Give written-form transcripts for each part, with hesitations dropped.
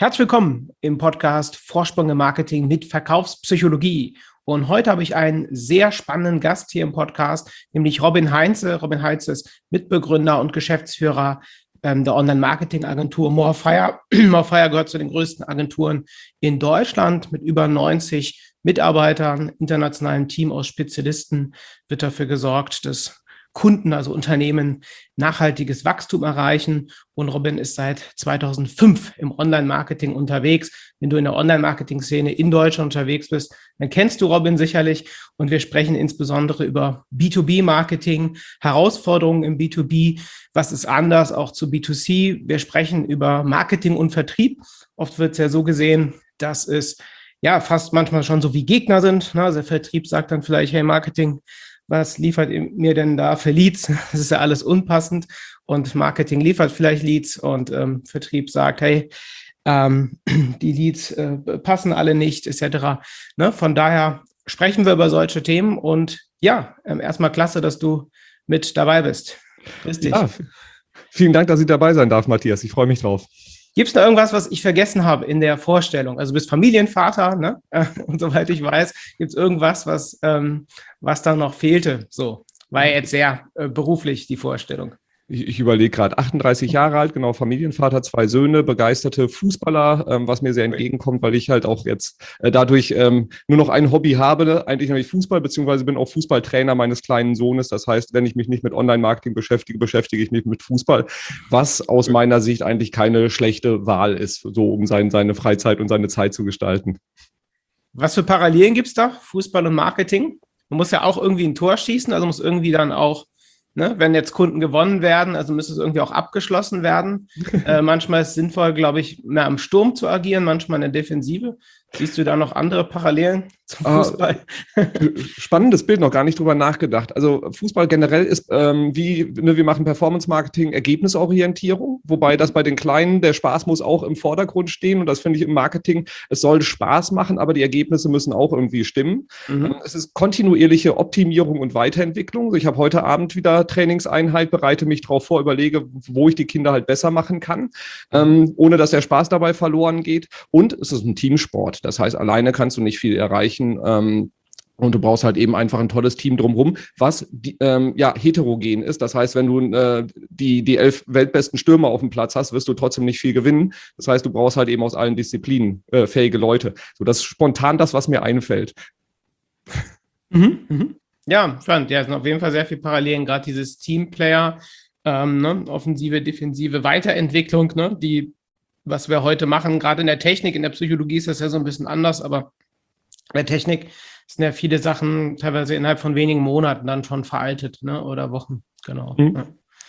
Herzlich willkommen im Podcast Vorsprung im Marketing mit Verkaufspsychologie. Und heute habe ich einen sehr spannenden Gast hier im Podcast, nämlich Robin Heinze. Robin Heinze ist Mitbegründer und Geschäftsführer der Online-Marketing-Agentur Morefire. Morefire gehört zu den größten Agenturen in Deutschland mit über 90 Mitarbeitern, internationalem Team aus Spezialisten, wird dafür gesorgt, dass Kunden, also Unternehmen, nachhaltiges Wachstum erreichen. Und Robin ist seit 2005 im Online-Marketing unterwegs. Wenn du in der Online-Marketing-Szene in Deutschland unterwegs bist, dann kennst du Robin sicherlich. Und wir sprechen insbesondere über B2B-Marketing, Herausforderungen im B2B. Was ist anders auch zu B2C? Wir sprechen über Marketing und Vertrieb. Oft wird es ja so gesehen, dass es ja fast manchmal schon so wie Gegner sind. Also der Vertrieb sagt dann vielleicht, hey Marketing, was liefert mir denn da für Leads? Das ist ja alles unpassend. Und Marketing liefert vielleicht Leads und Vertrieb sagt, hey, die Leads passen alle nicht, etc. Ne? Von daher sprechen wir über solche Themen. Und ja, erstmal klasse, dass du mit dabei bist. Grüß dich. Ja, vielen Dank, dass ich dabei sein darf, Matthias. Ich freue mich drauf. Gibt es noch irgendwas, was ich vergessen habe in der Vorstellung? Also du bist Familienvater, ne? Und soweit ich weiß, gibt es irgendwas, was da noch fehlte? So, war ja jetzt sehr beruflich die Vorstellung. Ich überlege gerade, 38 Jahre alt, genau, Familienvater, 2 Söhne, begeisterte Fußballer, was mir sehr entgegenkommt, weil ich halt auch jetzt dadurch nur noch ein Hobby habe, eigentlich nämlich Fußball, beziehungsweise bin auch Fußballtrainer meines kleinen Sohnes. Das heißt, wenn ich mich nicht mit Online-Marketing beschäftige ich mich mit Fußball, was aus meiner Sicht eigentlich keine schlechte Wahl ist, so um seine Freizeit und seine Zeit zu gestalten. Was für Parallelen gibt es da, Fußball und Marketing? Man muss ja auch irgendwie ein Tor schießen, also muss irgendwie dann auch, ne, wenn jetzt Kunden gewonnen werden, also müsste es irgendwie auch abgeschlossen werden. Manchmal ist es sinnvoll, glaube ich, mehr am Sturm zu agieren, manchmal in der Defensive. Siehst du da noch andere Parallelen zum Fußball? Spannendes Bild, noch gar nicht drüber nachgedacht. Also Fußball generell ist wir machen Performance-Marketing, Ergebnisorientierung, wobei das bei den Kleinen, der Spaß muss auch im Vordergrund stehen und das finde ich im Marketing, es soll Spaß machen, aber die Ergebnisse müssen auch irgendwie stimmen. Es ist kontinuierliche Optimierung und Weiterentwicklung. Also ich habe heute Abend wieder Trainingseinheit, bereite mich darauf vor, überlege, wo ich die Kinder halt besser machen kann, ohne dass der Spaß dabei verloren geht. Und es ist ein Teamsport. Das heißt, alleine kannst du nicht viel erreichen. Und du brauchst halt eben einfach ein tolles Team drumherum, was heterogen ist. Das heißt, wenn du die 11 weltbesten Stürmer auf dem Platz hast, wirst du trotzdem nicht viel gewinnen. Das heißt, du brauchst halt eben aus allen Disziplinen fähige Leute. So, das ist spontan das, was mir einfällt. Ja, spannend. Ja, es sind auf jeden Fall sehr viele Parallelen, gerade dieses Teamplayer, Offensive, Defensive, Weiterentwicklung, ne, was wir heute machen, gerade in der Technik, in der Psychologie ist das ja so ein bisschen anders, aber in der Technik sind ja viele Sachen teilweise innerhalb von wenigen Monaten dann schon veraltet, ne, oder Wochen, genau. Ja.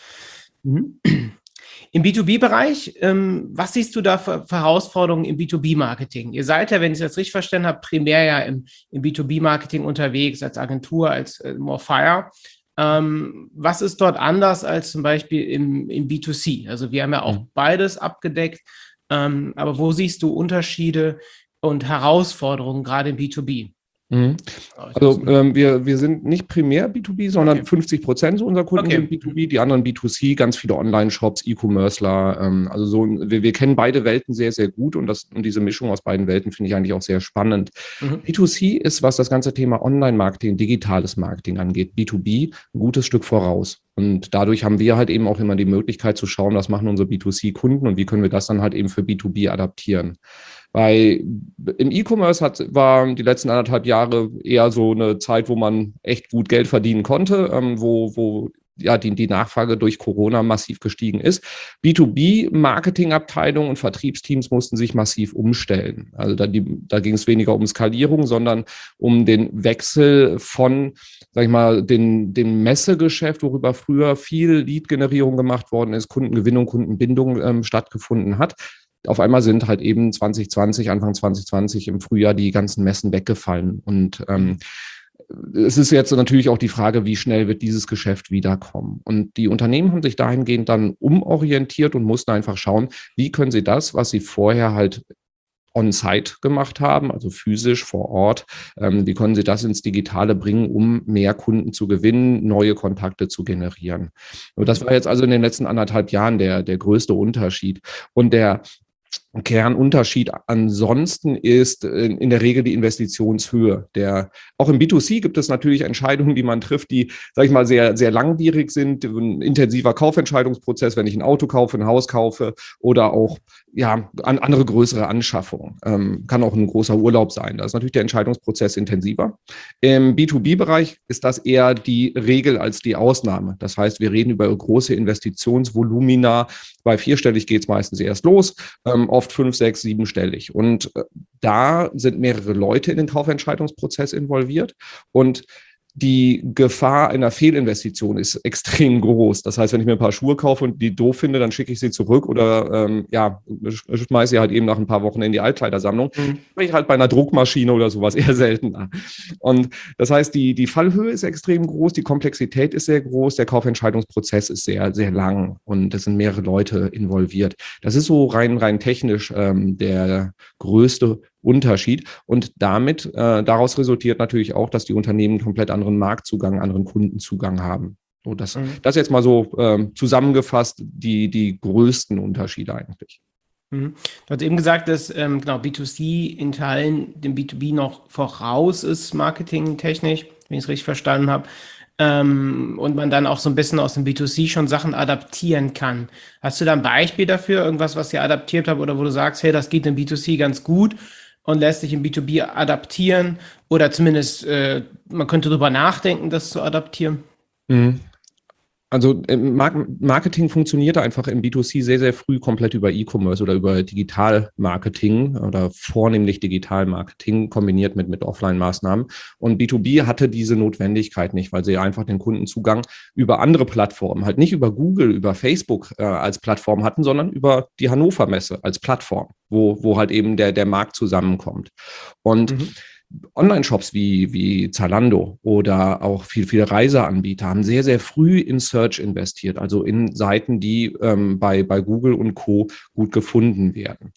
Im B2B-Bereich, was siehst du da für Herausforderungen im B2B-Marketing? Ihr seid ja, wenn ich es jetzt richtig verstanden habe, primär ja im B2B-Marketing unterwegs, als Agentur, als Morefire. Was ist dort anders als zum Beispiel im B2C? Also wir haben ja auch beides abgedeckt, aber wo siehst du Unterschiede und Herausforderungen gerade im B2B? Also wir sind nicht primär B2B, sondern 50% unserer Kunden sind B2B, die anderen B2C, ganz viele Online-Shops, E-Commercer. Also so, wir kennen beide Welten sehr, sehr gut und diese Mischung aus beiden Welten finde ich eigentlich auch sehr spannend. B2C ist, was das ganze Thema Online-Marketing, digitales Marketing angeht, B2B ein gutes Stück voraus. Und dadurch haben wir halt eben auch immer die Möglichkeit zu schauen, was machen unsere B2C-Kunden und wie können wir das dann halt eben für B2B adaptieren. Im E-Commerce war die letzten 1,5 Jahre eher so eine Zeit, wo man echt gut Geld verdienen konnte, wo die Nachfrage durch Corona massiv gestiegen ist. B2B-Marketingabteilungen und Vertriebsteams mussten sich massiv umstellen. Also da ging es weniger um Skalierung, sondern um den Wechsel von, sag ich mal, dem Messegeschäft, worüber früher viel Lead-Generierung gemacht worden ist, Kundengewinnung, Kundenbindung stattgefunden hat. Auf einmal sind halt eben Anfang 2020 im Frühjahr die ganzen Messen weggefallen. Und es ist jetzt natürlich auch die Frage, wie schnell wird dieses Geschäft wiederkommen. Und die Unternehmen haben sich dahingehend dann umorientiert und mussten einfach schauen, wie können sie das, was sie vorher halt on-site gemacht haben, also physisch vor Ort, wie können sie das ins Digitale bringen, um mehr Kunden zu gewinnen, neue Kontakte zu generieren. Und das war jetzt also in den letzten 1,5 Jahren der größte Unterschied. Und Kernunterschied ansonsten ist in der Regel die Investitionshöhe. Auch im B2C gibt es natürlich Entscheidungen, die man trifft, die, sage ich mal, sehr, sehr langwierig sind. Ein intensiver Kaufentscheidungsprozess, wenn ich ein Auto kaufe, ein Haus kaufe oder auch andere größere Anschaffungen. Kann auch ein großer Urlaub sein. Da ist natürlich der Entscheidungsprozess intensiver. Im B2B-Bereich ist das eher die Regel als die Ausnahme. Das heißt, wir reden über große Investitionsvolumina. Bei vierstellig geht es meistens erst los, oft 5, 6, 7-stellig. Und da sind mehrere Leute in den Kaufentscheidungsprozess involviert und die Gefahr einer Fehlinvestition ist extrem groß. Das heißt, wenn ich mir ein paar Schuhe kaufe und die doof finde, dann schicke ich sie zurück oder schmeiße sie halt eben nach ein paar Wochen in die Altkleidersammlung. Mache ich halt bei einer Druckmaschine oder sowas eher seltener. Und das heißt, die Fallhöhe ist extrem groß, die Komplexität ist sehr groß, der Kaufentscheidungsprozess ist sehr, sehr lang und es sind mehrere Leute involviert. Das ist so rein technisch der größte Unterschied. Und daraus resultiert natürlich auch, dass die Unternehmen komplett anderen Marktzugang, anderen Kundenzugang haben. So, das jetzt mal so zusammengefasst, die größten Unterschiede eigentlich. Du hast eben gesagt, dass B2C in Teilen dem B2B noch voraus ist, marketingtechnisch, wenn ich es richtig verstanden habe. Und man dann auch so ein bisschen aus dem B2C schon Sachen adaptieren kann. Hast du da ein Beispiel dafür, irgendwas, was ihr adaptiert habt oder wo du sagst, hey, das geht im B2C ganz gut und lässt sich im B2B adaptieren oder zumindest man könnte darüber nachdenken, das zu adaptieren? Also Marketing funktionierte einfach im B2C sehr, sehr früh komplett über E-Commerce oder über Digitalmarketing oder vornehmlich Digitalmarketing kombiniert mit Offline-Maßnahmen. Und B2B hatte diese Notwendigkeit nicht, weil sie einfach den Kundenzugang über andere Plattformen, halt nicht über Google, über Facebook als Plattform hatten, sondern über die Hannover Messe als Plattform, wo halt eben der Markt zusammenkommt. Und Online-Shops wie Zalando oder auch viele Reiseanbieter haben sehr, sehr früh in Search investiert, also in Seiten, die bei Google und Co. gut gefunden werden.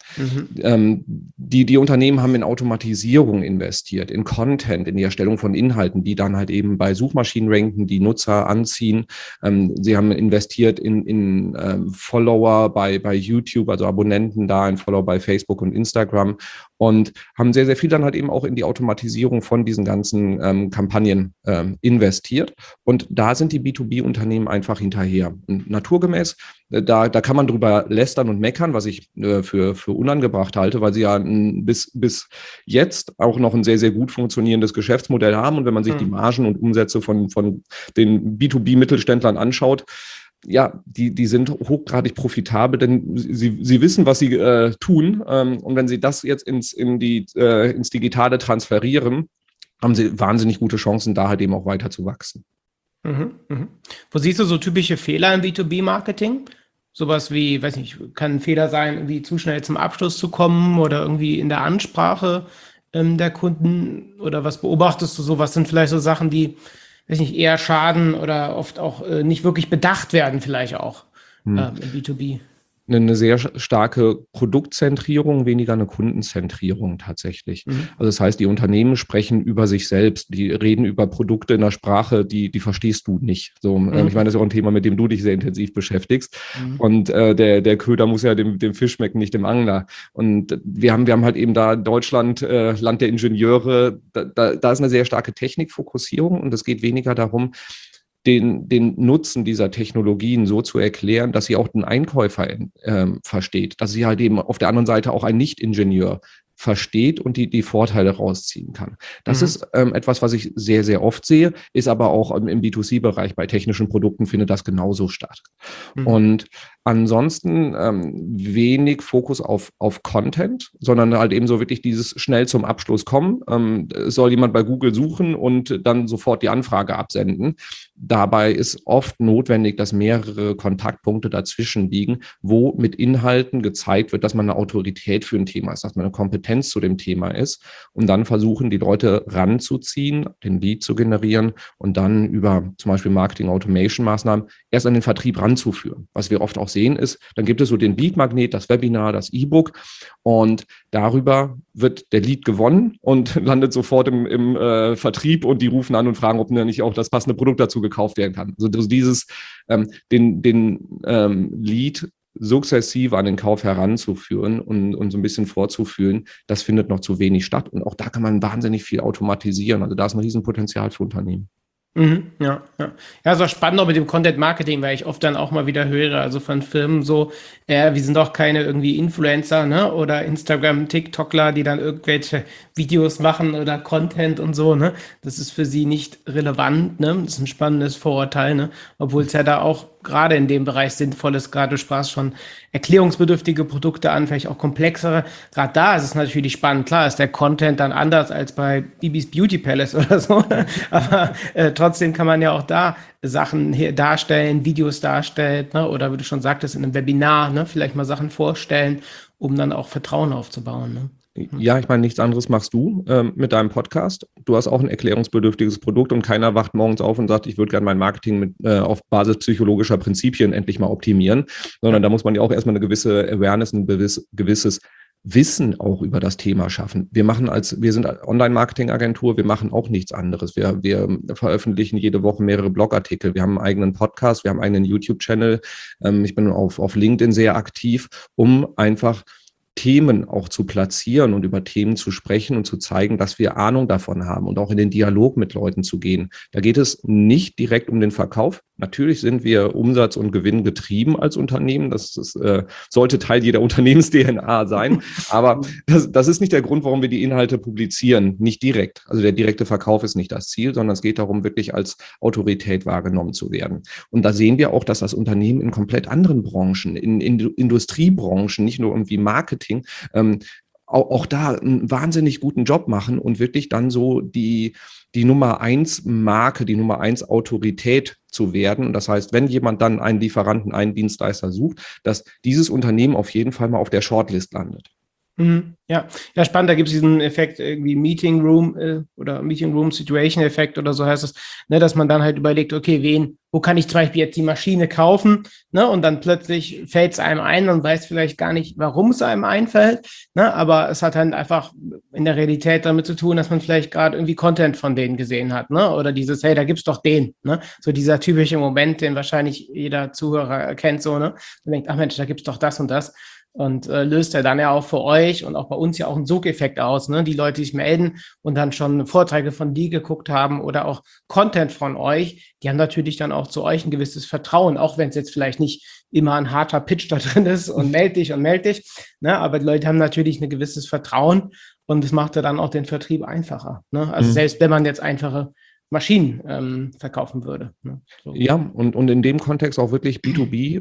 Die Unternehmen haben in Automatisierung investiert, in Content, in die Erstellung von Inhalten, die dann halt eben bei Suchmaschinen ranken, die Nutzer anziehen. Sie haben investiert in Follower bei YouTube, also Abonnenten da, in Follower bei Facebook und Instagram und haben sehr, sehr viel dann halt eben auch in die Automatisierung von diesen ganzen Kampagnen investiert. Und da sind die B2B-Unternehmen einfach hinterher. Und naturgemäß, da kann man drüber lästern und meckern, was ich für unangebracht halte, weil sie ja bis jetzt auch noch ein sehr, sehr gut funktionierendes Geschäftsmodell haben. Und wenn man sich die Margen und Umsätze von den B2B-Mittelständlern anschaut, ja, die sind hochgradig profitabel, denn sie wissen, was sie tun. Und wenn sie das jetzt ins Digitale transferieren, haben sie wahnsinnig gute Chancen, da halt eben auch weiter zu wachsen. Wo siehst du so typische Fehler im B2B-Marketing? Sowas wie, weiß nicht, kann ein Fehler sein, irgendwie zu schnell zum Abschluss zu kommen oder irgendwie in der Ansprache der Kunden? Oder was beobachtest du so? Was sind vielleicht so Sachen, die, weiß nicht, eher schaden oder oft auch nicht wirklich bedacht werden, vielleicht auch im B2B? Eine sehr starke Produktzentrierung, weniger eine Kundenzentrierung tatsächlich. Also das heißt, die Unternehmen sprechen über sich selbst, die reden über Produkte in einer Sprache, die verstehst du nicht. So, ich meine, das ist auch ein Thema, mit dem du dich sehr intensiv beschäftigst. Und der Köder muss ja dem Fisch schmecken, nicht dem Angler. Und wir haben halt eben da Deutschland, Land der Ingenieure, da ist eine sehr starke Technikfokussierung und es geht weniger darum, den Nutzen dieser Technologien so zu erklären, dass sie auch den Einkäufer versteht, dass sie halt eben auf der anderen Seite auch ein Nicht-Ingenieur versteht und die Vorteile rausziehen kann. Das ist etwas, was ich sehr, sehr oft sehe, ist aber auch im B2C-Bereich bei technischen Produkten findet das genauso statt. Und ansonsten wenig Fokus auf Content, sondern halt eben so wirklich dieses schnell zum Abschluss kommen. Soll jemand bei Google suchen und dann sofort die Anfrage absenden. Dabei ist oft notwendig, dass mehrere Kontaktpunkte dazwischen liegen, wo mit Inhalten gezeigt wird, dass man eine Autorität für ein Thema ist, dass man eine Kompetenz zu dem Thema ist und dann versuchen, die Leute ranzuziehen, den Lead zu generieren und dann über zum Beispiel Marketing-Automation-Maßnahmen erst an den Vertrieb ranzuführen. Was wir oft auch sehen ist, dann gibt es so den Lead-Magnet, das Webinar, das E-Book und darüber wird der Lead gewonnen und landet sofort im Vertrieb und die rufen an und fragen, ob nicht auch das passende Produkt dazu gekauft werden kann. Also dieses den Lead sukzessive an den Kauf heranzuführen und so ein bisschen vorzufühlen, das findet noch zu wenig statt. Und auch da kann man wahnsinnig viel automatisieren. Also da ist ein Riesenpotenzial für Unternehmen. Ja, ja. Ja, ist auch spannend auch mit dem Content Marketing, weil ich oft dann auch mal wieder höre, also von Firmen so, wir sind doch keine irgendwie Influencer, ne? Oder Instagram, TikTokler, die dann irgendwelche Videos machen oder Content und so, ne? Das ist für sie nicht relevant, ne? Das ist ein spannendes Vorurteil, ne? Obwohl es ja da auch gerade in dem Bereich sinnvoll ist, gerade du sprachst schon erklärungsbedürftige Produkte an, vielleicht auch komplexere. Gerade da ist es natürlich spannend. Klar ist der Content dann anders als bei Bibis Beauty Palace oder so, aber trotzdem kann man ja auch da Sachen hier darstellen, Videos darstellen, ne? Oder wie du schon sagtest, in einem Webinar, ne? Vielleicht mal Sachen vorstellen, um dann auch Vertrauen aufzubauen. Ne? Ja, ich meine, nichts anderes machst du mit deinem Podcast. Du hast auch ein erklärungsbedürftiges Produkt und keiner wacht morgens auf und sagt, ich würde gerne mein Marketing auf Basis psychologischer Prinzipien endlich mal optimieren, sondern da muss man ja auch erstmal eine gewisse Awareness, ein gewisses Wissen auch über das Thema schaffen. Wir sind Online-Marketing-Agentur, wir machen auch nichts anderes. Wir veröffentlichen jede Woche mehrere Blogartikel. Wir haben einen eigenen Podcast, wir haben einen eigenen YouTube-Channel. Ich bin auf LinkedIn sehr aktiv, um einfach Themen auch zu platzieren und über Themen zu sprechen und zu zeigen, dass wir Ahnung davon haben und auch in den Dialog mit Leuten zu gehen. Da geht es nicht direkt um den Verkauf. Natürlich sind wir Umsatz- und Gewinn getrieben als Unternehmen. Sollte Teil jeder Unternehmens-DNA sein. Aber das ist nicht der Grund, warum wir die Inhalte publizieren. Nicht direkt. Also der direkte Verkauf ist nicht das Ziel, sondern es geht darum, wirklich als Autorität wahrgenommen zu werden. Und da sehen wir auch, dass das Unternehmen in komplett anderen Branchen, in Industriebranchen, nicht nur irgendwie Marketing, auch da einen wahnsinnig guten Job machen und wirklich dann so die Nummer 1 Marke, die Nummer 1 Autorität zu werden. Und das heißt, wenn jemand dann einen Lieferanten, einen Dienstleister sucht, dass dieses Unternehmen auf jeden Fall mal auf der Shortlist landet. Ja, ja, spannend. Da gibt es diesen Effekt, irgendwie Meeting Room oder Meeting Room Situation Effekt oder so heißt es, ne, dass man dann halt überlegt, okay, wo kann ich zum Beispiel jetzt die Maschine kaufen, ne, und dann plötzlich fällt es einem ein und weiß vielleicht gar nicht, warum es einem einfällt, ne, aber es hat halt einfach in der Realität damit zu tun, dass man vielleicht gerade irgendwie Content von denen gesehen hat, ne, oder dieses, hey, da gibt's doch den, ne, so dieser typische Moment, den wahrscheinlich jeder Zuhörer kennt, so, ne, und denkt, ach Mensch, da gibt's doch das und das. Und löst ja dann ja auch für euch und auch bei uns ja auch einen Sogeffekt aus, ne? Die Leute, die sich melden und dann schon Vorträge von dir geguckt haben oder auch Content von euch, die haben natürlich dann auch zu euch ein gewisses Vertrauen, auch wenn es jetzt vielleicht nicht immer ein harter Pitch da drin ist und meld dich, ne? Aber die Leute haben natürlich ein gewisses Vertrauen und das macht ja dann auch den Vertrieb einfacher, ne? Also selbst wenn man jetzt einfache Maschinen verkaufen würde. Ne? So. Ja, und in dem Kontext auch wirklich B2B,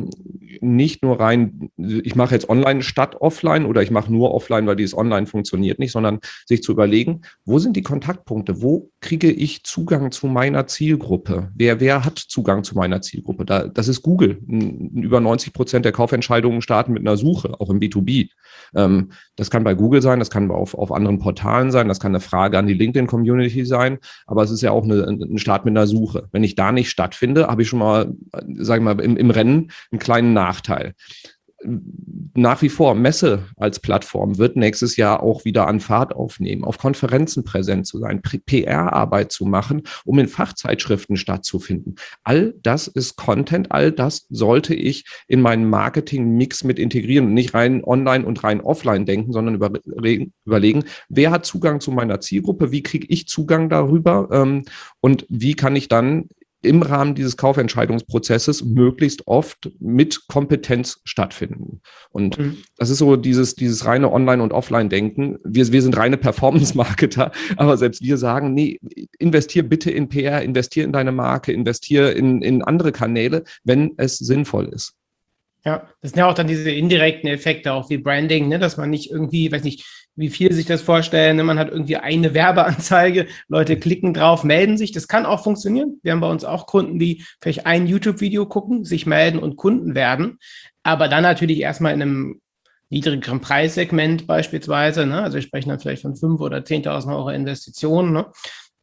nicht nur rein, ich mache jetzt online statt offline oder ich mache nur offline, weil dieses online funktioniert nicht, sondern sich zu überlegen, wo sind die Kontaktpunkte, wo kriege ich Zugang zu meiner Zielgruppe, wer hat Zugang zu meiner Zielgruppe, das ist Google, über 90% der Kaufentscheidungen starten mit einer Suche, auch im B2B. Das kann bei Google sein, das kann auf anderen Portalen sein, das kann eine Frage an die LinkedIn-Community sein, aber es ist ja auch ein Start mit einer Suche. Wenn ich da nicht stattfinde, habe ich schon mal, sage ich mal, im Rennen einen kleinen Nachteil. Nach wie vor, Messe als Plattform wird nächstes Jahr auch wieder an Fahrt aufnehmen, auf Konferenzen präsent zu sein, PR-Arbeit zu machen, um in Fachzeitschriften stattzufinden. All das ist Content, all das sollte ich in meinen Marketing-Mix mit integrieren und nicht rein online und rein offline denken, sondern überlegen, wer hat Zugang zu meiner Zielgruppe, wie kriege ich Zugang darüber und wie kann ich dann im Rahmen dieses Kaufentscheidungsprozesses möglichst oft mit Kompetenz stattfinden. Und das ist so dieses reine Online- und Offline-Denken. Wir sind reine Performance-Marketer, aber selbst wir sagen, nee, investier bitte in PR, investier in deine Marke, investier in andere Kanäle, wenn es sinnvoll ist. Ja, das sind ja auch dann diese indirekten Effekte, auch wie Branding, ne, dass man nicht irgendwie, weiß nicht, wie viele sich das vorstellen, ne, man hat irgendwie eine Werbeanzeige, Leute klicken drauf, melden sich, das kann auch funktionieren. Wir haben bei uns auch Kunden, die vielleicht ein YouTube-Video gucken, sich melden und Kunden werden, aber dann natürlich erstmal in einem niedrigeren Preissegment beispielsweise, ne, also wir sprechen dann vielleicht von 5.000 oder 10.000 Euro Investitionen, ne,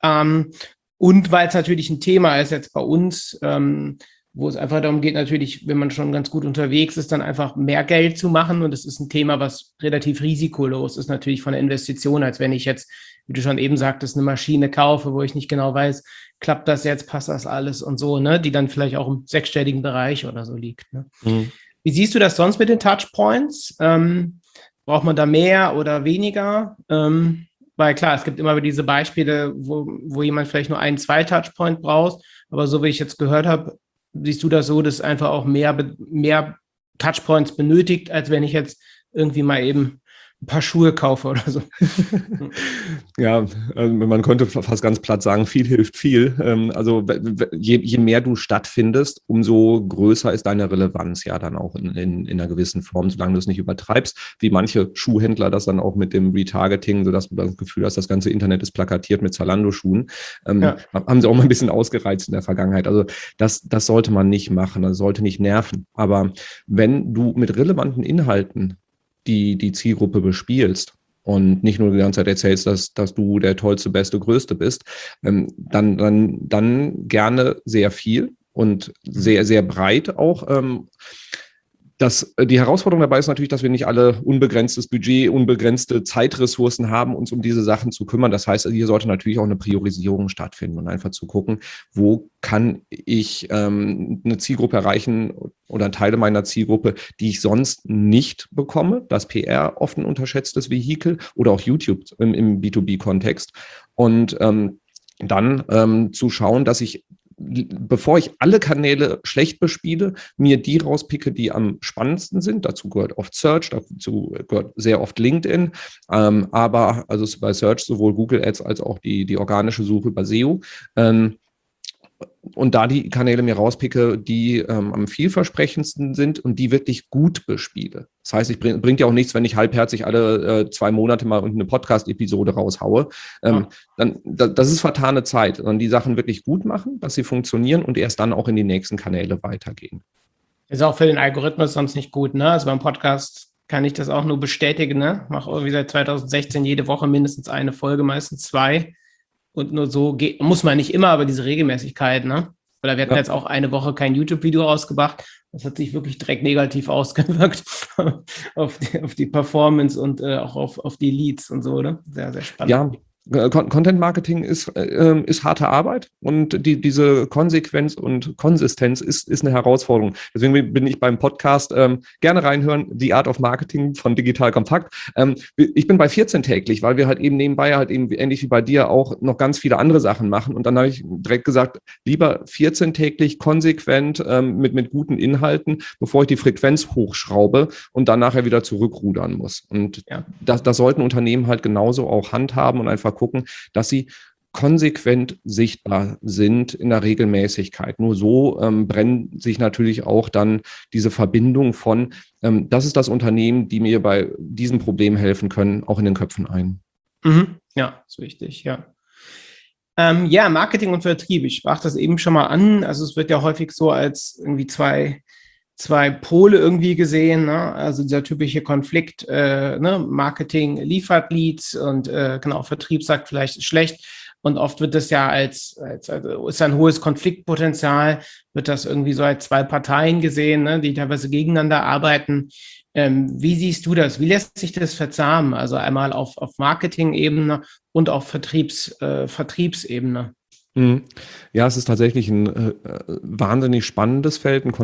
und weil es natürlich ein Thema ist jetzt bei uns, wo es einfach darum geht, natürlich, wenn man schon ganz gut unterwegs ist, dann einfach mehr Geld zu machen. Und das ist ein Thema, was relativ risikolos ist, natürlich von der Investition, als wenn ich jetzt, wie du schon eben sagtest, eine Maschine kaufe, wo ich nicht genau weiß, klappt das jetzt, passt das alles und so, ne, die dann vielleicht auch im sechsstelligen Bereich oder so liegt. Ne? Wie siehst du das sonst mit den Touchpoints? Braucht man da mehr oder weniger? Weil klar, es gibt immer wieder diese Beispiele, wo jemand vielleicht nur 1, 2 Touchpoint braucht. Aber so wie ich jetzt gehört habe, siehst du das so, dass einfach auch mehr Touchpoints benötigt, als wenn ich jetzt irgendwie mal eben ein paar Schuhe kaufe oder so. Ja, also man könnte fast ganz platt sagen, viel hilft viel. Also je mehr du stattfindest, umso größer ist deine Relevanz ja dann auch in einer gewissen Form, solange du es nicht übertreibst, wie manche Schuhhändler das dann auch mit dem Retargeting, sodass du das Gefühl hast, das ganze Internet ist plakatiert mit Zalando-Schuhen, haben sie auch mal ein bisschen ausgereizt in der Vergangenheit. Also das sollte man nicht machen, das sollte nicht nerven. Aber wenn du mit relevanten Inhalten die Zielgruppe bespielst und nicht nur die ganze Zeit erzählst, dass du der tollste, beste, größte bist, dann gerne sehr viel und sehr, sehr breit auch. Die Herausforderung dabei ist natürlich, dass wir nicht alle unbegrenztes Budget, unbegrenzte Zeitressourcen haben, uns um diese Sachen zu kümmern. Das heißt, hier sollte natürlich auch eine Priorisierung stattfinden und einfach zu gucken, wo kann ich eine Zielgruppe erreichen oder Teile meiner Zielgruppe, die ich sonst nicht bekomme. Das PR oft ein unterschätztes Vehikel oder auch YouTube im B2B-Kontext. Und dann zu schauen, dass ich, bevor ich alle Kanäle schlecht bespiele, mir die rauspicke, die am spannendsten sind. Dazu gehört oft Search, dazu gehört sehr oft LinkedIn, aber also bei Search sowohl Google Ads als auch die organische Suche über SEO. Und da die Kanäle mir rauspicke, die am vielversprechendsten sind und die wirklich gut bespiele. Das heißt, es bringt ja auch nichts, wenn ich halbherzig alle 2 Monate mal eine Podcast-Episode raushaue. Das ist vertane Zeit, sondern die Sachen wirklich gut machen, dass sie funktionieren und erst dann auch in die nächsten Kanäle weitergehen. Ist auch für den Algorithmus sonst nicht gut, ne? Also beim Podcast kann ich das auch nur bestätigen, ne? Mache irgendwie seit 2016 jede Woche mindestens eine Folge, meistens 2. Und nur so muss man nicht immer, aber diese Regelmäßigkeit, ne? Oder wir hatten jetzt auch eine Woche kein YouTube-Video rausgebracht. Das hat sich wirklich direkt negativ ausgewirkt auf die Performance und auch auf die Leads und so, oder? Sehr, sehr spannend. Ja. Content Marketing ist harte Arbeit und diese Konsequenz und Konsistenz ist eine Herausforderung. Deswegen bin ich beim Podcast gerne reinhören, The Art of Marketing von Digital Kompakt. Ich bin bei 14 täglich, weil wir halt eben nebenbei halt eben ähnlich wie bei dir auch noch ganz viele andere Sachen machen. Und dann habe ich direkt gesagt, lieber 14 täglich konsequent mit guten Inhalten, bevor ich die Frequenz hochschraube und dann nachher wieder zurückrudern muss. Und das sollten Unternehmen halt genauso auch handhaben und einfach gucken, dass sie konsequent sichtbar sind in der Regelmäßigkeit. Nur so brennen sich natürlich auch dann diese Verbindung von, das ist das Unternehmen, die mir bei diesem Problem helfen können, auch in den Köpfen ein. Ja, ist wichtig, ja. Marketing und Vertrieb. Ich sprach das eben schon mal an. Also es wird ja häufig so als irgendwie zwei Pole irgendwie gesehen, ne? Also dieser typische Konflikt, Marketing liefert Leads und Vertrieb sagt vielleicht ist schlecht. Und oft wird das ja also ist ein hohes Konfliktpotenzial, wird das irgendwie so als 2 Parteien gesehen, ne, die teilweise gegeneinander arbeiten. Wie siehst du das? Wie lässt sich das verzahmen? Also einmal auf Marketing-Ebene und auf Vertriebsebene. Ja, es ist tatsächlich ein wahnsinnig spannendes Feld, ein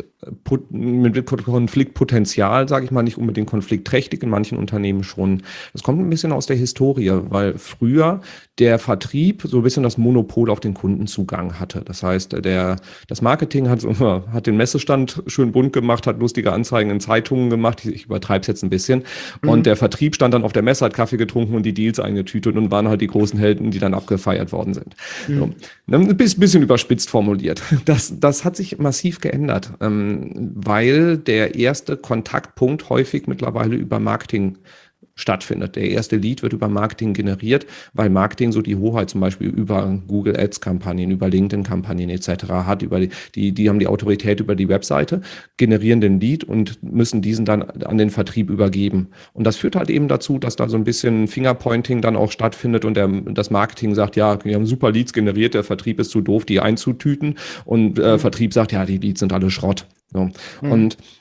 mit Konfliktpotenzial, sage ich mal, nicht unbedingt konfliktträchtig, in manchen Unternehmen schon. Das kommt ein bisschen aus der Historie, weil früher der Vertrieb so ein bisschen das Monopol auf den Kundenzugang hatte. Das heißt, das Marketing hat den Messestand schön bunt gemacht, hat lustige Anzeigen in Zeitungen gemacht, ich übertreibe es jetzt ein bisschen, und der Vertrieb stand dann auf der Messe, hat Kaffee getrunken und die Deals eingetütet und waren halt die großen Helden, die dann abgefeiert worden sind. So. Ein bisschen überspitzt formuliert. Das hat sich massiv geändert, weil der erste Kontaktpunkt häufig mittlerweile über Marketing stattfindet. Der erste Lead wird über Marketing generiert, weil Marketing so die Hoheit zum Beispiel über Google Ads Kampagnen, über LinkedIn Kampagnen etc. hat, die haben die Autorität über die Webseite, generieren den Lead und müssen diesen dann an den Vertrieb übergeben. Und das führt halt eben dazu, dass da so ein bisschen Fingerpointing dann auch stattfindet und das Marketing sagt, ja, wir haben super Leads generiert, der Vertrieb ist zu doof, die einzutüten, und Vertrieb sagt, ja, die Leads sind alle Schrott. So. Und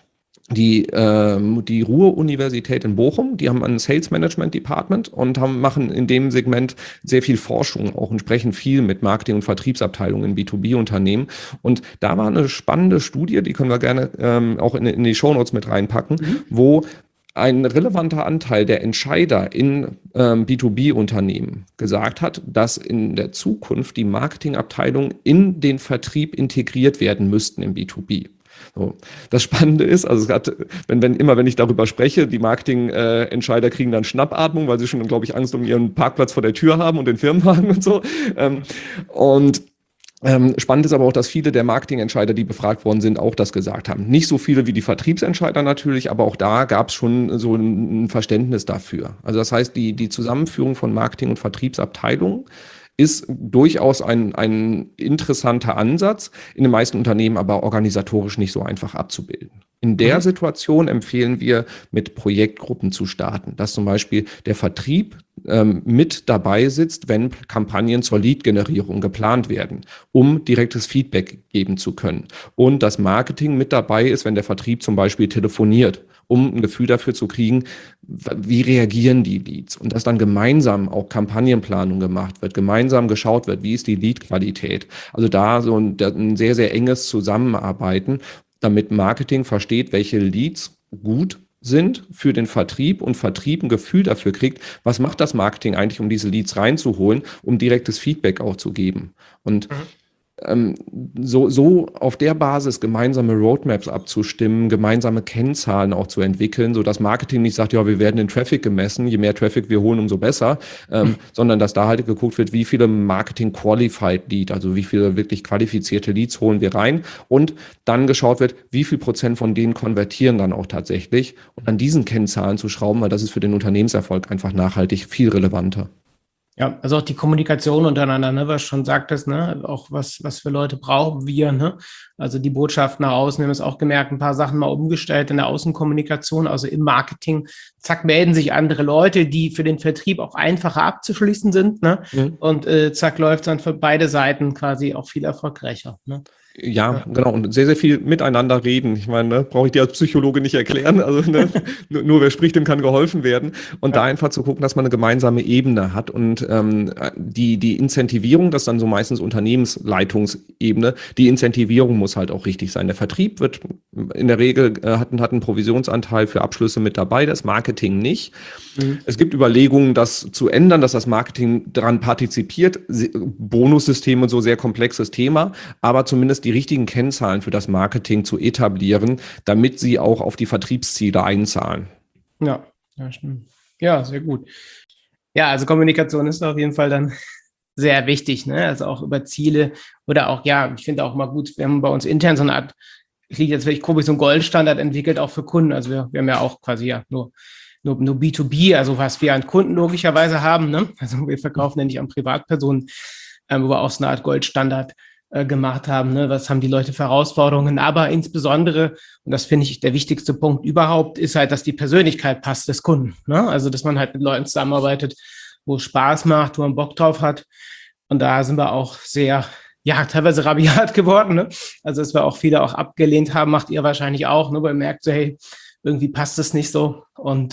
die Ruhr-Universität in Bochum, die haben ein Sales Management Department und machen in dem Segment sehr viel Forschung, auch entsprechend viel mit Marketing- und Vertriebsabteilungen in B2B-Unternehmen. Und da war eine spannende Studie, die können wir gerne auch in die Shownotes mit reinpacken, wo ein relevanter Anteil der Entscheider in B2B-Unternehmen gesagt hat, dass in der Zukunft die Marketingabteilungen in den Vertrieb integriert werden müssten im B2B. So. Das Spannende ist, also wenn ich darüber spreche, die Marketing-Entscheider kriegen dann Schnappatmung, weil sie schon, glaube ich, Angst um ihren Parkplatz vor der Tür haben und den Firmenwagen und so. Und spannend ist aber auch, dass viele der Marketingentscheider, die befragt worden sind, auch das gesagt haben. Nicht so viele wie die Vertriebsentscheider natürlich, aber auch da gab es schon so ein Verständnis dafür. Also das heißt, die Zusammenführung von Marketing- und Vertriebsabteilungen ist durchaus ein interessanter Ansatz, in den meisten Unternehmen aber organisatorisch nicht so einfach abzubilden. In der Situation empfehlen wir, mit Projektgruppen zu starten, dass zum Beispiel der Vertrieb mit dabei sitzt, wenn Kampagnen zur Lead-Generierung geplant werden, um direktes Feedback geben zu können. Und das Marketing mit dabei ist, wenn der Vertrieb zum Beispiel telefoniert, um ein Gefühl dafür zu kriegen, wie reagieren die Leads. Und dass dann gemeinsam auch Kampagnenplanung gemacht wird, gemeinsam geschaut wird, wie ist die Lead-Qualität. Also da so ein sehr, sehr enges Zusammenarbeiten, damit Marketing versteht, welche Leads gut sind für den Vertrieb und Vertrieb ein Gefühl dafür kriegt, was macht das Marketing eigentlich, um diese Leads reinzuholen, um direktes Feedback auch zu geben. Und so auf der Basis gemeinsame Roadmaps abzustimmen, gemeinsame Kennzahlen auch zu entwickeln, so dass Marketing nicht sagt, ja, wir werden den Traffic gemessen, je mehr Traffic wir holen, umso besser, sondern dass da halt geguckt wird, wie viele Marketing-Qualified Lead, also wie viele wirklich qualifizierte Leads holen wir rein und dann geschaut wird, wie viel Prozent von denen konvertieren dann auch tatsächlich und an diesen Kennzahlen zu schrauben, weil das ist für den Unternehmenserfolg einfach nachhaltig viel relevanter. Ja, also auch die Kommunikation untereinander, ne, was du schon sagtest, ne, auch was für Leute brauchen wir, ne? Also die Botschaft nach außen, wir haben es auch gemerkt, ein paar Sachen mal umgestellt in der Außenkommunikation, also im Marketing, zack, melden sich andere Leute, die für den Vertrieb auch einfacher abzuschließen sind, ne? Und zack, läuft dann für beide Seiten quasi auch viel erfolgreicher, ne? Ja, genau. Und sehr, sehr viel miteinander reden. Ich meine, ne, brauche ich dir als Psychologe nicht erklären. Also ne, nur wer spricht, dem kann geholfen werden. Und da einfach zu gucken, dass man eine gemeinsame Ebene hat. Und die Incentivierung, das ist dann so meistens Unternehmensleitungsebene, die Incentivierung muss halt auch richtig sein. Der Vertrieb wird in der Regel hat einen Provisionsanteil für Abschlüsse mit dabei, das Marketing nicht. Es gibt Überlegungen, das zu ändern, dass das Marketing daran partizipiert. Bonussystem und so, sehr komplexes Thema, aber zumindest die richtigen Kennzahlen für das Marketing zu etablieren, damit sie auch auf die Vertriebsziele einzahlen. Ja, ja, stimmt. Ja, sehr gut. Ja, also Kommunikation ist auf jeden Fall dann sehr wichtig, ne? Also auch über Ziele oder auch, ja, ich finde auch mal gut, wir haben bei uns intern so eine Art, ich liege jetzt vielleicht grob, so einen Goldstandard entwickelt, auch für Kunden. Also wir haben ja auch quasi ja nur B2B, also was wir an Kunden logischerweise haben, ne? Also wir verkaufen ja nicht an Privatpersonen, wo wir auch so eine Art Goldstandard gemacht haben, ne? Was haben die Leute für Herausforderungen, aber insbesondere, und das finde ich der wichtigste Punkt überhaupt, ist halt, dass die Persönlichkeit passt des Kunden, ne? Also dass man halt mit Leuten zusammenarbeitet, wo es Spaß macht, wo man Bock drauf hat, und da sind wir auch sehr, ja, teilweise rabiat geworden, ne? Also dass wir auch viele auch abgelehnt haben, macht ihr wahrscheinlich auch, ne? Weil ihr merkt so, hey, irgendwie passt es nicht so, und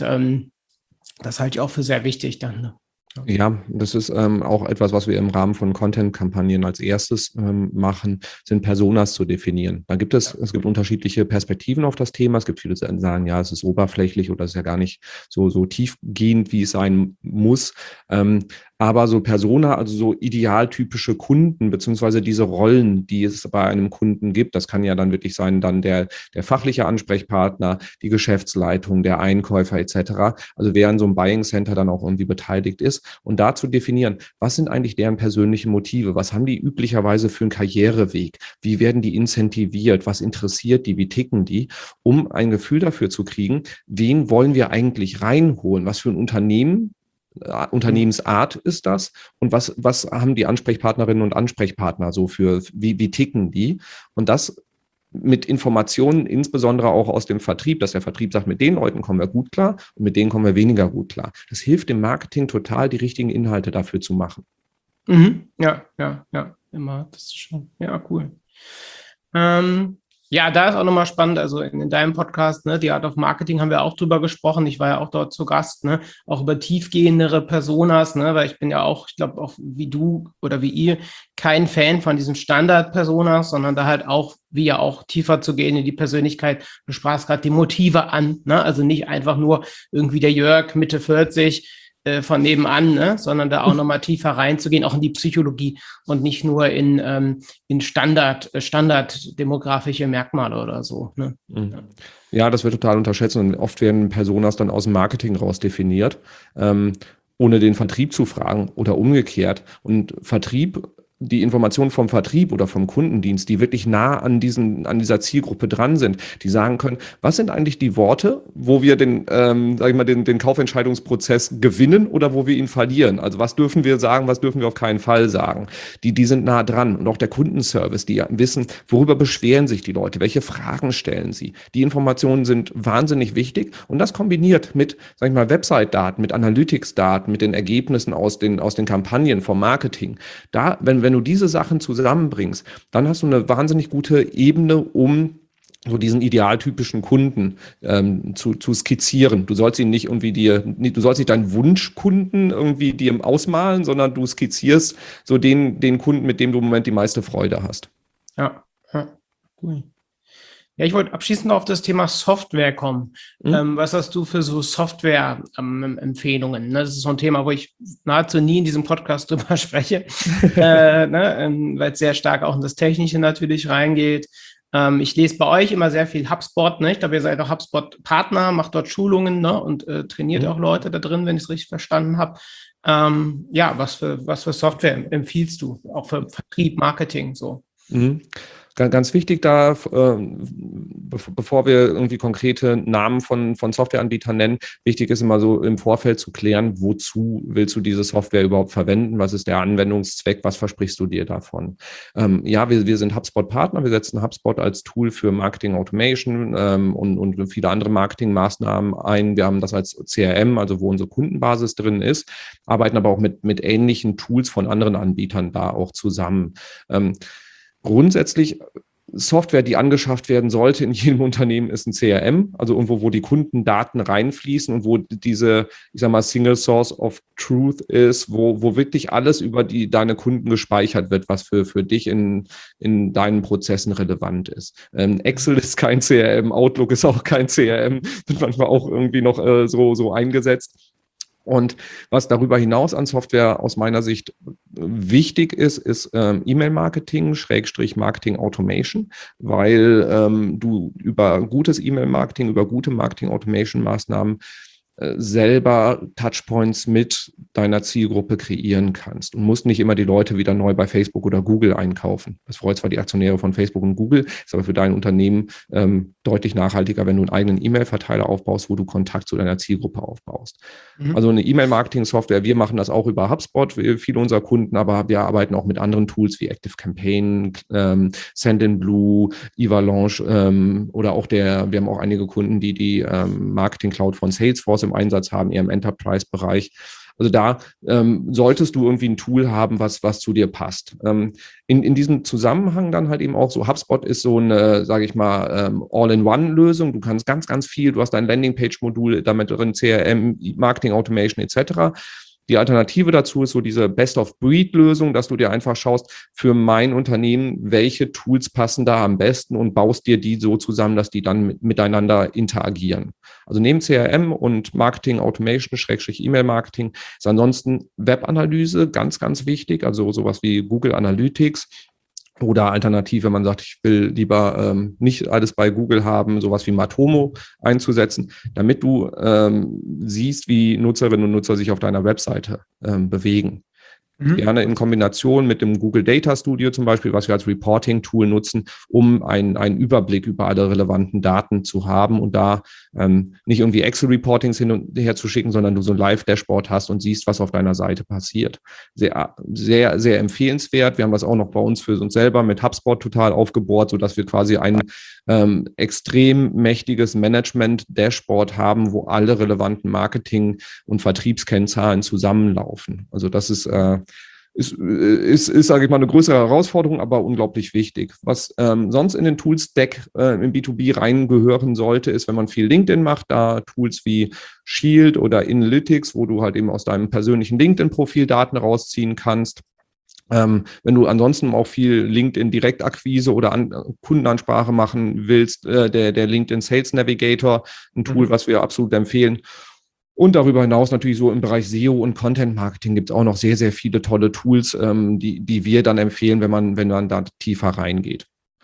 das halte ich auch für sehr wichtig dann, ne? Ja, das ist auch etwas, was wir im Rahmen von Content-Kampagnen als erstes machen, sind Personas zu definieren. Da gibt es gibt unterschiedliche Perspektiven auf das Thema. Es gibt viele, die sagen, ja, es ist oberflächlich oder es ist ja gar nicht so tiefgehend, wie es sein muss. Aber so Persona, also so idealtypische Kunden, beziehungsweise diese Rollen, die es bei einem Kunden gibt, das kann ja dann wirklich sein, dann der fachliche Ansprechpartner, die Geschäftsleitung, der Einkäufer etc. Also wer in so einem Buying Center dann auch irgendwie beteiligt ist und da zu definieren, was sind eigentlich deren persönlichen Motive, was haben die üblicherweise für einen Karriereweg, wie werden die incentiviert, was interessiert die, wie ticken die, um ein Gefühl dafür zu kriegen, wen wollen wir eigentlich reinholen, was für ein Unternehmensart ist das und was haben die Ansprechpartnerinnen und Ansprechpartner so für, wie ticken die, und das mit Informationen, insbesondere auch aus dem Vertrieb, dass der Vertrieb sagt, mit den Leuten kommen wir gut klar und mit denen kommen wir weniger gut klar. Das hilft dem Marketing total, die richtigen Inhalte dafür zu machen. Ja, immer, das ist schon, ja, cool. Ja, da ist auch nochmal spannend, also in deinem Podcast, ne, die Art of Marketing haben wir auch drüber gesprochen. Ich war ja auch dort zu Gast, ne, auch über tiefgehendere Personas, ne, weil ich bin ja auch, ich glaube auch wie du oder wie ihr, kein Fan von diesen Standard-Personas, sondern da halt auch, wie ja auch tiefer zu gehen in die Persönlichkeit. Du sprachst gerade die Motive an, ne, also nicht einfach nur irgendwie der Jörg, Mitte 40, von nebenan, ne, sondern da auch nochmal tiefer reinzugehen, auch in die Psychologie und nicht nur in standarddemografische Merkmale oder so. Ne? Mhm. Ja, das wird total unterschätzt und oft werden Personas dann aus dem Marketing raus definiert, ohne den Vertrieb zu fragen oder umgekehrt. Und Vertrieb, die Informationen vom Vertrieb oder vom Kundendienst, die wirklich nah an dieser Zielgruppe dran sind, die sagen können, was sind eigentlich die Worte, wo wir sag ich mal, den Kaufentscheidungsprozess gewinnen oder wo wir ihn verlieren? Also was dürfen wir sagen, was dürfen wir auf keinen Fall sagen? Die sind nah dran. Und auch der Kundenservice, die wissen, worüber beschweren sich die Leute, welche Fragen stellen sie. Die Informationen sind wahnsinnig wichtig und das kombiniert mit, sag ich mal, Website-Daten, mit Analytics-Daten, mit den Ergebnissen aus den Kampagnen vom Marketing. Da, wenn du diese Sachen zusammenbringst, dann hast du eine wahnsinnig gute Ebene, um so diesen idealtypischen Kunden zu skizzieren. Du sollst ihn nicht irgendwie du sollst nicht deinen Wunschkunden irgendwie dir ausmalen, sondern du skizzierst so den Kunden, mit dem du im Moment die meiste Freude hast. Ja, ja, cool. Ja, ich wollte abschließend auf das Thema Software kommen. Was hast du für so Software-Empfehlungen? Das ist so ein Thema, wo ich nahezu nie in diesem Podcast drüber spreche, weil es sehr stark auch in das Technische natürlich reingeht. Ich lese bei euch immer sehr viel HubSpot. Ne? Ich glaube, ihr seid auch HubSpot-Partner, macht dort Schulungen, ne? Und trainiert auch Leute da drin, wenn ich es richtig verstanden habe. Ja, was für Software empfiehlst du? Auch für Vertrieb, Marketing, so. Mhm. Ganz wichtig da, bevor wir irgendwie konkrete Namen von Softwareanbietern nennen, wichtig ist immer so im Vorfeld zu klären, wozu willst du diese Software überhaupt verwenden? Was ist der Anwendungszweck? Was versprichst du dir davon? Ja, wir sind HubSpot-Partner. Wir setzen HubSpot als Tool für Marketing Automation und viele andere Marketingmaßnahmen ein. Wir haben das als CRM, also wo unsere Kundenbasis drin ist, arbeiten aber auch mit ähnlichen Tools von anderen Anbietern da auch zusammen. Grundsätzlich Software, die angeschafft werden sollte in jedem Unternehmen, ist ein CRM, also irgendwo, wo die Kundendaten reinfließen und wo diese, ich sag mal, Single Source of Truth ist, wo wirklich alles über deine Kunden gespeichert wird, was für dich in deinen Prozessen relevant ist. Excel ist kein CRM, Outlook ist auch kein CRM, wird manchmal auch irgendwie noch so eingesetzt. Und was darüber hinaus an Software aus meiner Sicht wichtig ist E-Mail-Marketing, Marketing-Automation, weil du über gutes E-Mail-Marketing, über gute Marketing-Automation-Maßnahmen selber Touchpoints mit deiner Zielgruppe kreieren kannst und musst nicht immer die Leute wieder neu bei Facebook oder Google einkaufen. Das freut zwar die Aktionäre von Facebook und Google, ist aber für dein Unternehmen deutlich nachhaltiger, wenn du einen eigenen E-Mail-Verteiler aufbaust, wo du Kontakt zu deiner Zielgruppe aufbaust. Also eine E-Mail-Marketing-Software, wir machen das auch über HubSpot, viele unserer Kunden, aber wir arbeiten auch mit anderen Tools wie ActiveCampaign, Sendinblue, Evalanche oder auch wir haben auch einige Kunden, die Marketing Cloud von Salesforce im Einsatz haben, eher im Enterprise-Bereich. Also da solltest du irgendwie ein Tool haben, was zu dir passt. In diesem Zusammenhang dann halt eben auch so, HubSpot ist so eine, sage ich mal, All-in-One-Lösung. Du kannst ganz, ganz viel, du hast dein Landingpage-Modul damit drin, CRM, Marketing Automation etc. Die Alternative dazu ist so diese Best-of-Breed-Lösung, dass du dir einfach schaust, für mein Unternehmen, welche Tools passen da am besten und baust dir die so zusammen, dass die dann miteinander interagieren. Also neben CRM und Marketing Automation, E-Mail-Marketing, ist ansonsten Webanalyse ganz, ganz wichtig, also sowas wie Google Analytics. Oder alternativ, wenn man sagt, ich will lieber nicht alles bei Google haben, sowas wie Matomo einzusetzen, damit du siehst, wie Nutzerinnen und Nutzer sich auf deiner Webseite bewegen. Gerne in Kombination mit dem Google Data Studio zum Beispiel, was wir als Reporting-Tool nutzen, um einen Überblick über alle relevanten Daten zu haben und da nicht irgendwie Excel-Reportings hin und her zu schicken, sondern du so ein Live-Dashboard hast und siehst, was auf deiner Seite passiert. Sehr, sehr, sehr empfehlenswert. Wir haben das auch noch bei uns für uns selber mit HubSpot total aufgebohrt, sodass wir quasi ein extrem mächtiges Management-Dashboard haben, wo alle relevanten Marketing- und Vertriebskennzahlen zusammenlaufen. Also das ist sage ich mal, eine größere Herausforderung, aber unglaublich wichtig. Was sonst in den Tool-Stack im B2B reingehören sollte, ist, wenn man viel LinkedIn macht, da Tools wie Shield oder Analytics, wo du halt eben aus deinem persönlichen LinkedIn-Profil Daten rausziehen kannst. Wenn du ansonsten auch viel LinkedIn-Direktakquise oder Kundenansprache machen willst, der LinkedIn Sales Navigator, ein Tool, was wir absolut empfehlen. Und darüber hinaus natürlich so im Bereich SEO und Content Marketing gibt es auch noch sehr, sehr viele tolle Tools, die wir dann empfehlen, wenn man da tiefer reingeht.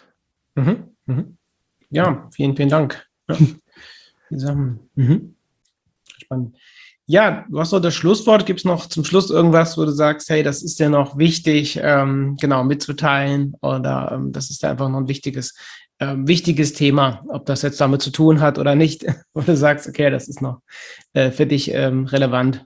Ja, vielen, vielen Dank. Ja. Spannend. Ja, du hast so das Schlusswort. Gibt es noch zum Schluss irgendwas, wo du sagst, hey, das ist dir noch wichtig, genau mitzuteilen, oder das ist einfach noch ein wichtiges Thema, ob das jetzt damit zu tun hat oder nicht, wo du sagst, okay, das ist noch für dich relevant.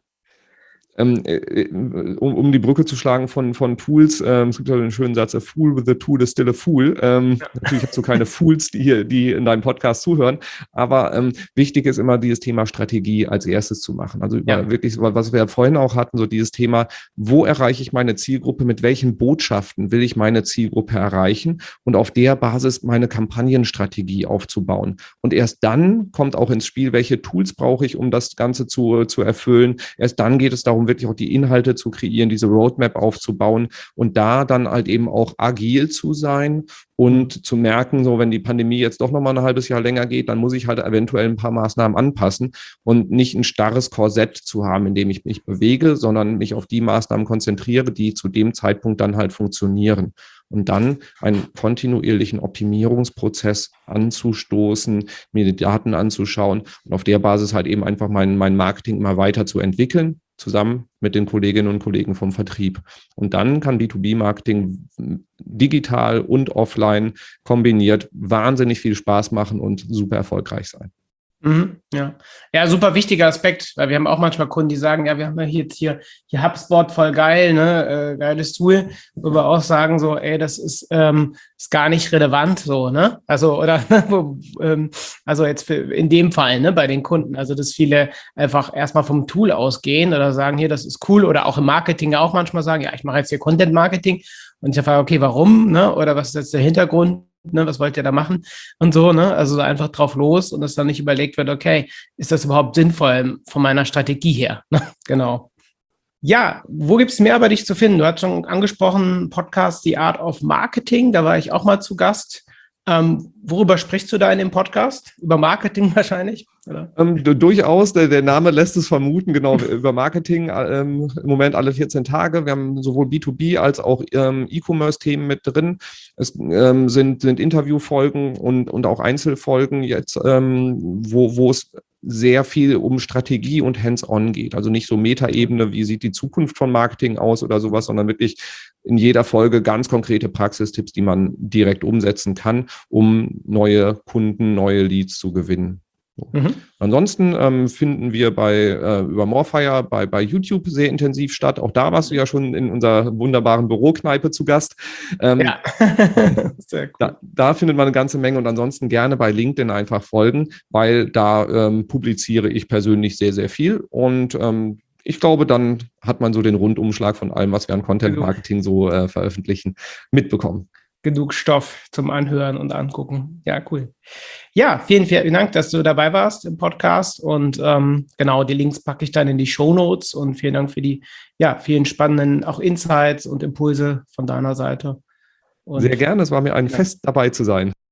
Um die Brücke zu schlagen von Tools, es gibt ja den schönen Satz, a fool with a tool is still a fool. Natürlich hast du keine Fools, die in deinem Podcast zuhören, aber wichtig ist immer, dieses Thema Strategie als erstes zu machen. Also wirklich, was wir vorhin auch hatten, so dieses Thema, wo erreiche ich meine Zielgruppe, mit welchen Botschaften will ich meine Zielgruppe erreichen und auf der Basis meine Kampagnenstrategie aufzubauen. Und erst dann kommt auch ins Spiel, welche Tools brauche ich, um das Ganze zu erfüllen. Erst dann geht es darum, wirklich auch die Inhalte zu kreieren, diese Roadmap aufzubauen und da dann halt eben auch agil zu sein und zu merken, so wenn die Pandemie jetzt doch nochmal ein halbes Jahr länger geht, dann muss ich halt eventuell ein paar Maßnahmen anpassen und nicht ein starres Korsett zu haben, in dem ich mich bewege, sondern mich auf die Maßnahmen konzentriere, die zu dem Zeitpunkt dann halt funktionieren. Und dann einen kontinuierlichen Optimierungsprozess anzustoßen, mir die Daten anzuschauen und auf der Basis halt eben einfach mein Marketing immer weiter zu entwickeln, zusammen mit den Kolleginnen und Kollegen vom Vertrieb. Und dann kann B2B-Marketing digital und offline kombiniert wahnsinnig viel Spaß machen und super erfolgreich sein. Ja, super wichtiger Aspekt, weil wir haben auch manchmal Kunden, die sagen, ja, wir haben ja hier HubSpot, voll geil, ne, geiles Tool, wo wir auch sagen so, ey, das ist gar nicht relevant, so, ne, also, oder, also jetzt in dem Fall, ne, bei den Kunden, also, dass viele einfach erstmal vom Tool ausgehen oder sagen, hier, das ist cool, oder auch im Marketing auch manchmal sagen, ja, ich mache jetzt hier Content Marketing und ich frage, okay, warum, ne, oder was ist jetzt der Hintergrund? Ne, was wollt ihr da machen und so, ne? Also einfach drauf los und dass dann nicht überlegt wird, okay, ist das überhaupt sinnvoll von meiner Strategie her? Genau. Ja, wo gibt es mehr über dich zu finden? Du hast schon angesprochen, Podcast The Art of Marketing, da war ich auch mal zu Gast. Worüber sprichst du da in dem Podcast? Über Marketing wahrscheinlich? Oder? Durchaus, der Name lässt es vermuten, genau, über Marketing im Moment alle 14 Tage. Wir haben sowohl B2B als auch E-Commerce-Themen mit drin. Es sind Interviewfolgen und auch Einzelfolgen jetzt, wo es sehr viel um Strategie und Hands-on geht. Also nicht so Metaebene, wie sieht die Zukunft von Marketing aus oder sowas, sondern wirklich in jeder Folge ganz konkrete Praxistipps, die man direkt umsetzen kann, um neue Kunden, neue Leads zu gewinnen. Ansonsten finden wir über Morfire bei YouTube sehr intensiv statt. Auch da warst du ja schon in unserer wunderbaren Bürokneipe zu Gast. Ja, sehr cool. Da findet man eine ganze Menge und ansonsten gerne bei LinkedIn einfach folgen, weil da publiziere ich persönlich sehr, sehr viel und ich glaube, dann hat man so den Rundumschlag von allem, was wir an Content Marketing so veröffentlichen, mitbekommen. Genug Stoff zum Anhören und Angucken. Ja, cool. Ja, vielen, vielen Dank, dass du dabei warst im Podcast und genau, die Links packe ich dann in die Shownotes und vielen Dank für die vielen spannenden auch Insights und Impulse von deiner Seite. Und sehr gerne, es war mir ein Fest, dabei zu sein.